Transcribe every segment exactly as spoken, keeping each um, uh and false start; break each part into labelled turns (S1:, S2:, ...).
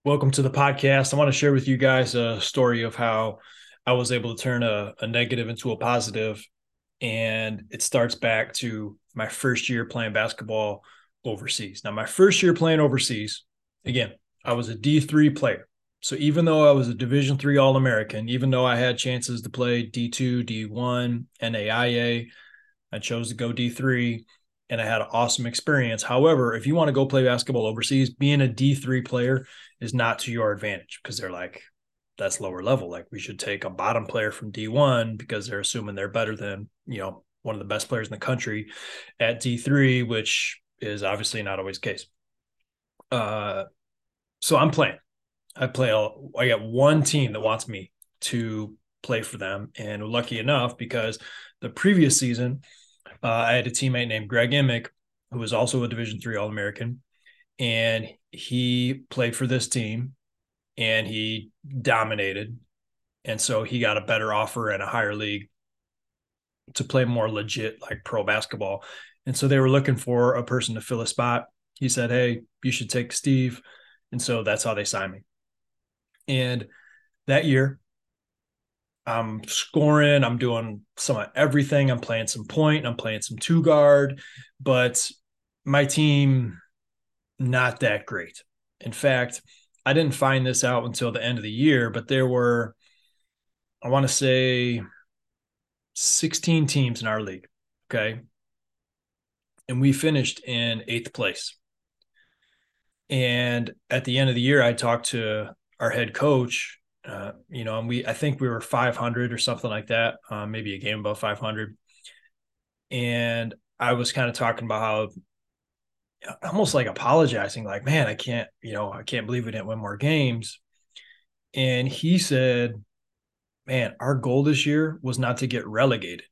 S1: Welcome to the podcast. I want to share with you guys a story of how I was able to turn a, a negative into a positive. And it starts back to my first year playing basketball overseas. Now, my first year playing overseas, again, I was a D three player. So even though I was a Division three All American, even though I had chances to play D two, D one, N A I A, I chose to go D three and I had an awesome experience. However, if you want to go play basketball overseas, being a D three player is not to your advantage because they're like, that's lower level. Like we should take a bottom player from D one because they're assuming they're better than, you know, one of the best players in the country at D three, which is obviously not always the case. Uh, so I'm playing. I play, I got one team that wants me to play for them. And lucky enough, because the previous season, uh, I had a teammate named Greg Emick, who was also a Division three All American, and he played for this team, and he dominated, and so he got a better offer in a higher league to play more legit like pro basketball, and so they were looking for a person to fill a spot. He said, "Hey, you should take Steve," and so that's how they signed me. And that year, I'm scoring. I'm doing some of everything. I'm playing some point. I'm playing some two guard, but my team, not that great. In fact, I didn't find this out until the end of the year, but there were, I want to say, sixteen teams in our league. Okay. And we finished in eighth place. And at the end of the year, I talked to our head coach, uh, you know, and we, I think we were five hundred or something like that, uh, maybe a game above five hundred. And I was kind of talking about how almost like apologizing, like, man, I can't, you know, I can't believe we didn't win more games. And he said, man, our goal this year was not to get relegated.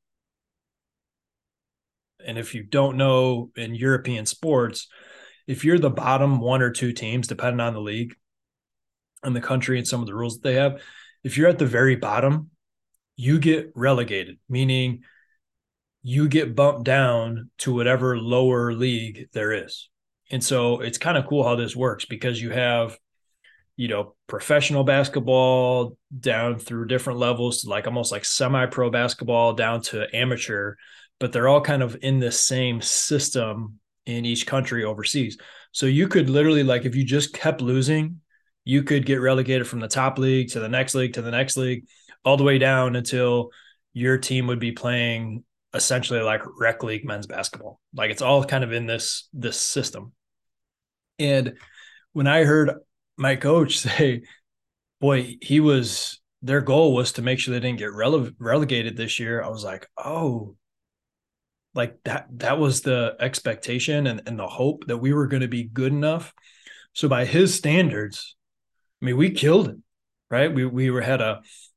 S1: And if you don't know in European sports, if you're the bottom one or two teams, depending on the league and the country and some of the rules that they have, if you're at the very bottom, you get relegated, meaning you get bumped down to whatever lower league there is. And so it's kind of cool how this works because you have, you know, professional basketball down through different levels, like almost like semi-pro basketball down to amateur, but they're all kind of in the same system in each country overseas. So you could literally, like, if you just kept losing, you could get relegated from the top league to the next league to the next league, all the way down until your team would be playing essentially like rec league men's basketball. Like it's all kind of in this this system. And when I heard my coach say, boy, he was, their goal was to make sure they didn't get rele- relegated this year. I was like, oh, like that, that was the expectation and, and the hope that we were going to be good enough. So by his standards, I mean, we killed it, right? We, we were had a,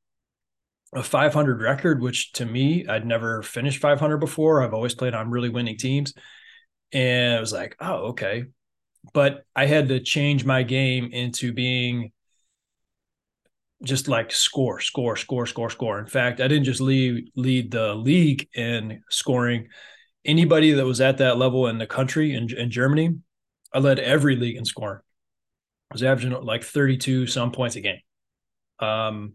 S1: a five hundred record, which to me, I'd never finished five hundred before. I've always played on really winning teams. And I was like, oh, okay. But I had to change my game into being just like score, score, score, score, score. In fact, I didn't just lead lead the league in scoring. Anybody that was at that level in the country in, in Germany, I led every league in scoring. I was averaging like thirty-two some points a game. Um,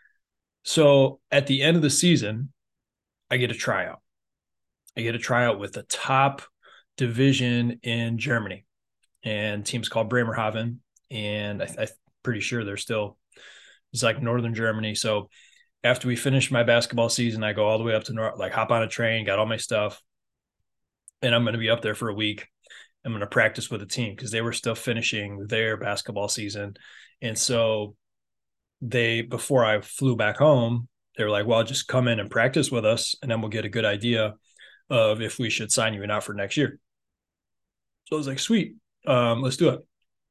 S1: so at the end of the season, I get a tryout. I get a tryout with the top division in Germany, and teams called Bremerhaven, and I, I'm pretty sure they're still, it's like northern Germany. So after we finished my basketball season, I go all the way up to North, like hop on a train, got all my stuff, and I'm going to be up there for a week. I'm going to practice with the team because they were still finishing their basketball season. And so they, before I flew back home, they were like, well, just come in and practice with us, and then we'll get a good idea of if we should sign you or not for next year. So I was like, sweet, um, let's do it.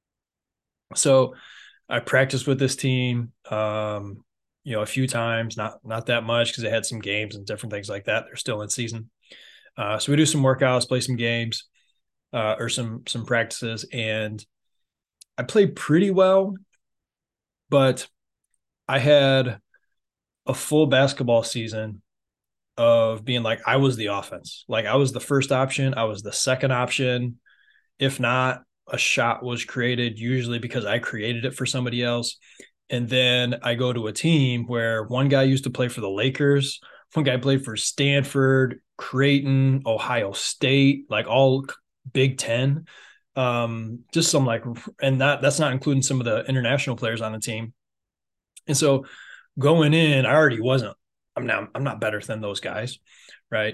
S1: So I practiced with this team, um, you know, a few times, not not that much because they had some games and different things like that. They're still in season. Uh, so we do some workouts, play some games, uh, or some some practices, and I played pretty well, but I had a full basketball season of being like I was the offense, like I was the first option, I was the second option, if not a shot was created, usually because I created it for somebody else. And then I go to a team where one guy used to play for the Lakers, one guy played for Stanford, Creighton, Ohio State, like all Big Ten. Um, just some like, and that that's not including some of the international players on the team. And so going in, I already wasn't. I'm not. I'm not better than those guys, right?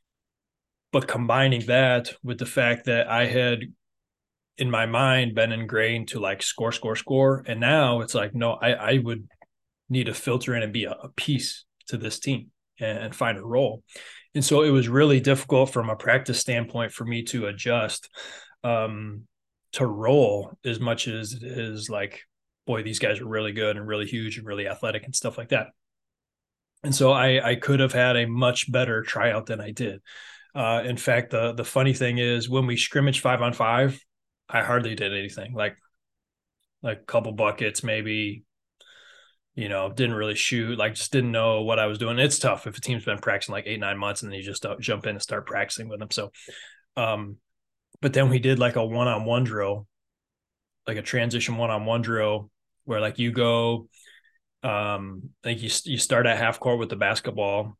S1: But combining that with the fact that I had in my mind been ingrained to like score, score, score, and now it's like, no, I I would need to filter in and be a, a piece to this team and, and find a role. And so it was really difficult from a practice standpoint for me to adjust um, to role as much as it is like, boy, these guys are really good and really huge and really athletic and stuff like that. And so I, I could have had a much better tryout than I did. Uh, in fact, the the funny thing is when we scrimmaged five on five, I hardly did anything. Like like a couple buckets, maybe, you know, didn't really shoot, like just didn't know what I was doing. It's tough if a team's been practicing like eight, nine months and then you just jump in and start practicing with them. So, um, but then we did like a one-on-one drill, like a transition one-on-one drill where like you go, um, I think you, you start at half court with the basketball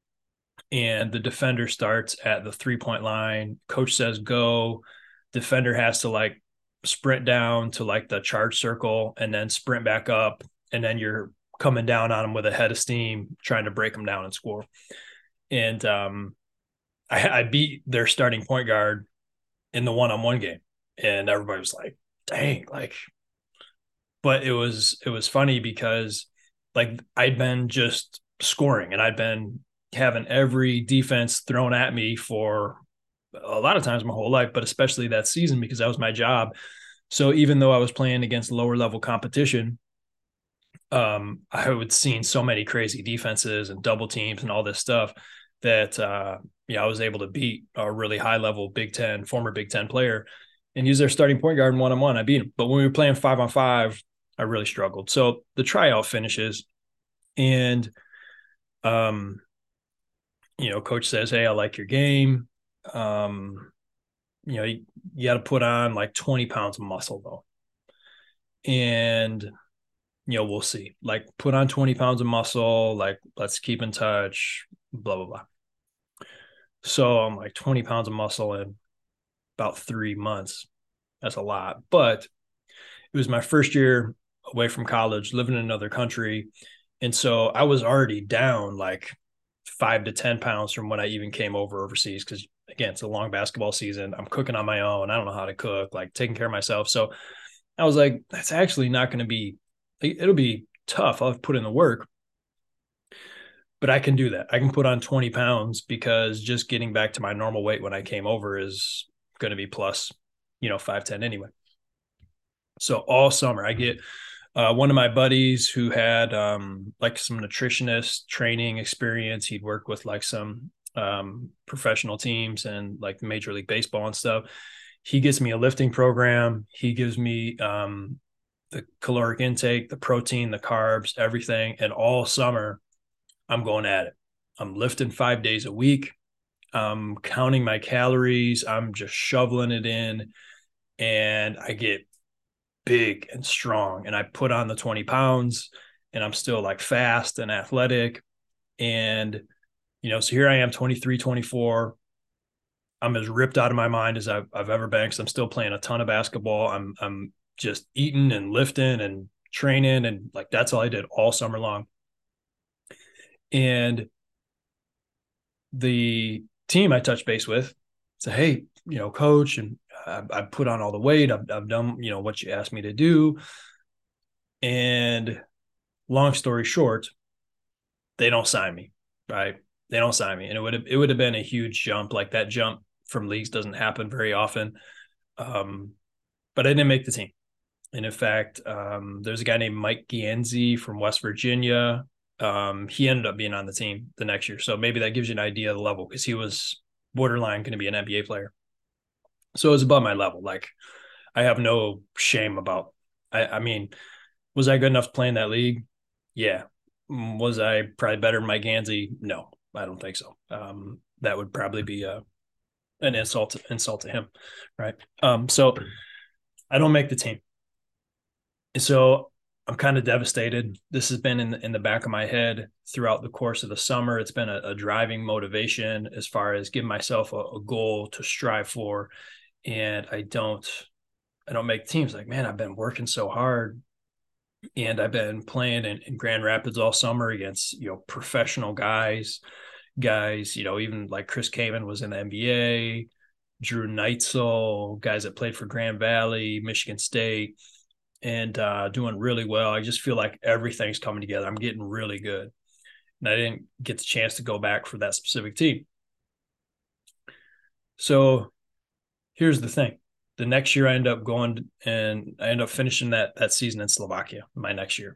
S1: and the defender starts at the three point line. Coach says, go. Defender has to like sprint down to like the charge circle and then sprint back up. And then you're coming down on them with a head of steam, trying to break them down and score. And um, I, I beat their starting point guard in the one-on-one game. And everybody was like, dang, like, but it was, it was funny because like I'd been just scoring and I'd been having every defense thrown at me for a lot of times my whole life, but especially that season because that was my job. So even though I was playing against lower level competition, um, I would seen so many crazy defenses and double teams and all this stuff that, uh, yeah, I was able to beat a really high level Big Ten, former Big Ten player and use their starting point guard in one-on-one. I beat him. But when we were playing five on five, I really struggled. So the tryout finishes and, um, you know, coach says, hey, I like your game. Um, you know, you, you got to put on like twenty pounds of muscle though. And, you know, we'll see, like put on twenty pounds of muscle, like let's keep in touch, blah, blah, blah. So I'm like twenty pounds of muscle in about three months. That's a lot, but it was my first year away from college, living in another country. And so I was already down like five to ten pounds from when I even came over overseas. Cause again, it's a long basketball season. I'm cooking on my own. I don't know how to cook, like taking care of myself. So I was like, that's actually not going to be, it'll be tough. I'll put in the work, but I can do that. I can put on twenty pounds because just getting back to my normal weight when I came over is going to be plus, you know, five ten anyway. So all summer I get uh, one of my buddies who had um, like some nutritionist training experience. He'd worked with like some um, professional teams and like Major League Baseball and stuff. He gives me a lifting program. He gives me um, the caloric intake, the protein, the carbs, everything. And all summer I'm going at it. I'm lifting five days a week. I'm counting my calories. I'm just shoveling it in and I get big and strong. And I put on the twenty pounds and I'm still like fast and athletic. And, you know, so here I am, twenty-three, twenty-four. I'm as ripped out of my mind as I've, I've ever been because I'm still playing a ton of basketball. I'm, I'm just eating and lifting and training. And like, that's all I did all summer long. And the team I touched base with said, hey, you know, coach, and I, I put on all the weight. I've, I've done, you know, what you asked me to do. And long story short, they don't sign me, right? They don't sign me. And it would have, it would have been a huge jump. Like that jump from leagues doesn't happen very often. Um, but I didn't make the team. And in fact, um, there's a guy named Mike Gianzi from West Virginia. Um, he ended up being on the team the next year. So maybe that gives you an idea of the level because he was borderline going to be an N B A player. So it was above my level. Like I have no shame about, I, I mean, was I good enough to play in that league? Yeah. Was I probably better than Mike Gansey? No, I don't think so. Um, that would probably be a, an insult, to, insult to him. Right. Um, so I don't make the team. And so I'm kind of devastated. This has been in the, in the back of my head throughout the course of the summer. It's been a, a driving motivation as far as giving myself a, a goal to strive for. And I don't, I don't make teams. Like, man, I've been working so hard, and I've been playing in, in Grand Rapids all summer against, you know, professional guys, guys, you know, even like Chris Kaman was in the N B A, Drew Neitzel, guys that played for Grand Valley, Michigan State, and uh, doing really well. I just feel like everything's coming together. I'm getting really good. And I didn't get the chance to go back for that specific team. So here's the thing. The next year I end up going and I end up finishing that that season in Slovakia my next year.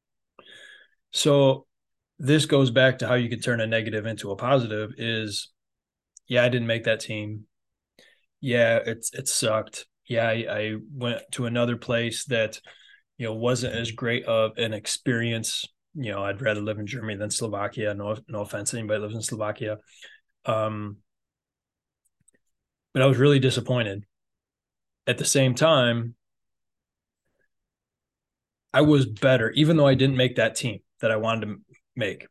S1: So this goes back to how you can turn a negative into a positive is, yeah, I didn't make that team. Yeah, it's it sucked. Yeah, I, I went to another place that, you know, wasn't as great of an experience. You know, I'd rather live in Germany than Slovakia. No, no offense to anybody that lives in Slovakia. Um, but I was really disappointed. At the same time, I was better, even though I didn't make that team that I wanted to make.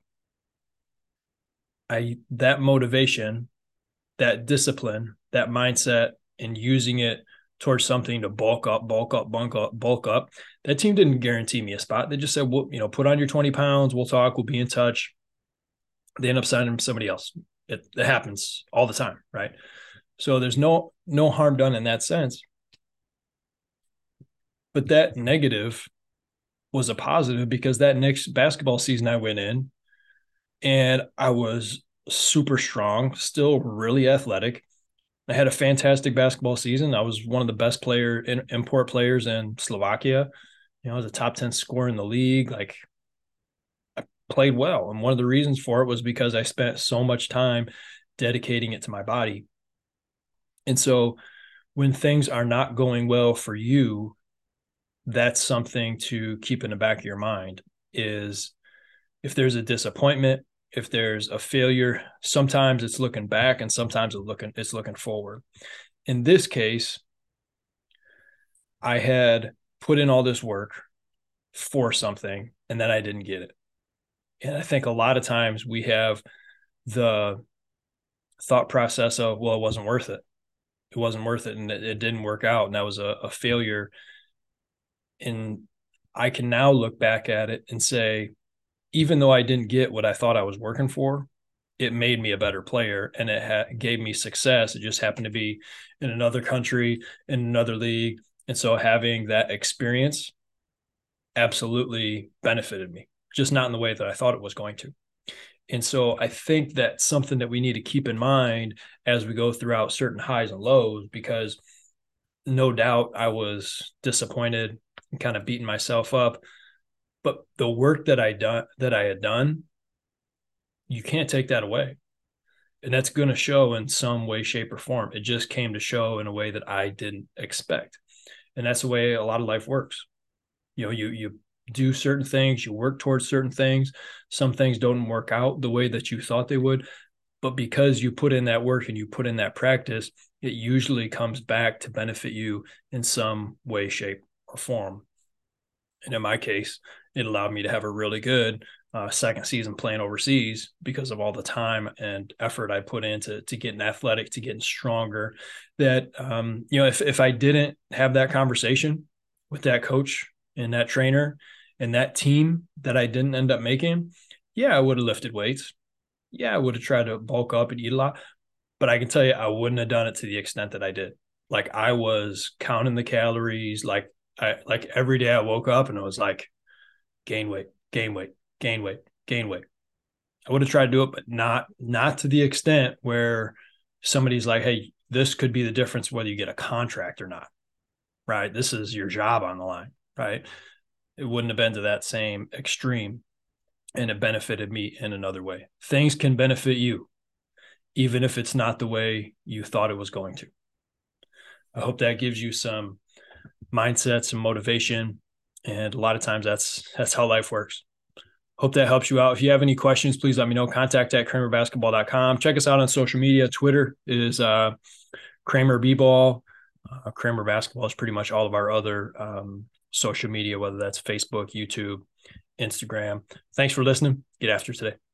S1: I that motivation, that discipline, that mindset, and using it towards something to bulk up, bulk up, bulk up, bulk up. That team didn't guarantee me a spot. They just said, "Well, you know, put on your twenty pounds. We'll talk. We'll be in touch." They end up signing somebody else. It, it happens all the time, right? So there's no no harm done in that sense. But that negative was a positive because that next basketball season I went in and I was super strong, still really athletic. I had a fantastic basketball season. I was one of the best player in, import players in Slovakia. You know, I was a top ten scorer in the league. Like, I played well. And one of the reasons for it was because I spent so much time dedicating it to my body. And so when things are not going well for you, that's something to keep in the back of your mind is if there's a disappointment, if there's a failure, sometimes it's looking back and sometimes it's looking, it's looking forward. In this case, I had put in all this work for something and then I didn't get it. And I think a lot of times we have the thought process of, well, it wasn't worth it. It wasn't worth it. And it, it didn't work out. And that was a, a failure. And I can now look back at it and say, even though I didn't get what I thought I was working for, it made me a better player and it ha- gave me success. It just happened to be in another country, in another league. And so having that experience absolutely benefited me, just not in the way that I thought it was going to. And so I think that's something that we need to keep in mind as we go throughout certain highs and lows, because no doubt I was disappointed and kind of beating myself up. But the work that I done that I had done, you can't take that away. And that's going to show in some way, shape, or form. It just came to show in a way that I didn't expect. And that's the way a lot of life works. You know, you you do certain things, you work towards certain things. Some things don't work out the way that you thought they would. But because you put in that work and you put in that practice, it usually comes back to benefit you in some way, shape, or form. And in my case, it allowed me to have a really good uh, second season playing overseas because of all the time and effort I put into to getting athletic, to getting stronger. That, um, you know, if, if I didn't have that conversation with that coach and that trainer and that team that I didn't end up making, yeah, I would have lifted weights. Yeah, I would have tried to bulk up and eat a lot. But I can tell you, I wouldn't have done it to the extent that I did. Like, I was counting the calories. Like, I like every day I woke up and it was like, gain weight, gain weight, gain weight, gain weight. I would have tried to do it, but not not to the extent where somebody's like, hey, this could be the difference whether you get a contract or not, right? This is your job on the line, right? It wouldn't have been to that same extreme, and it benefited me in another way. Things can benefit you, even if it's not the way you thought it was going to. I hope that gives you some mindset, some motivation. And a lot of times that's that's how life works. Hope that helps you out. If you have any questions, please let me know. Contact at kramer basketball dot com. Check us out on social media. Twitter is uh, Kramer B-Ball. Uh, Kramer Basketball is pretty much all of our other um, social media, whether that's Facebook, YouTube, Instagram. Thanks for listening. Get after today.